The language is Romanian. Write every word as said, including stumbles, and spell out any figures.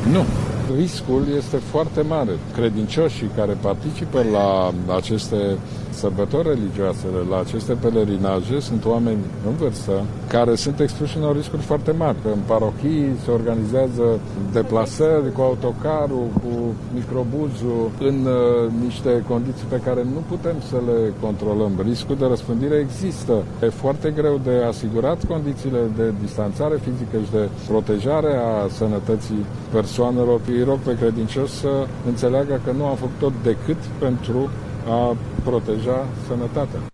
Nu. Riscul este foarte mare. Credincioșii care participă la aceste sărbători religioase, la aceste pelerinaje, sunt oameni în vârstă care sunt expuși unor riscuri foarte mari. În parohii se organizează deplasări cu autocarul, cu microbuzul, în uh, niște condiții pe care nu putem să le controlăm. Riscul de răspândire există. E foarte greu de asigurat condițiile de distanțare fizică și de protejare a sănătății persoanelor. Îi rog pe credincioși să înțeleagă că nu am făcut tot decât pentru a proteja sănătatea.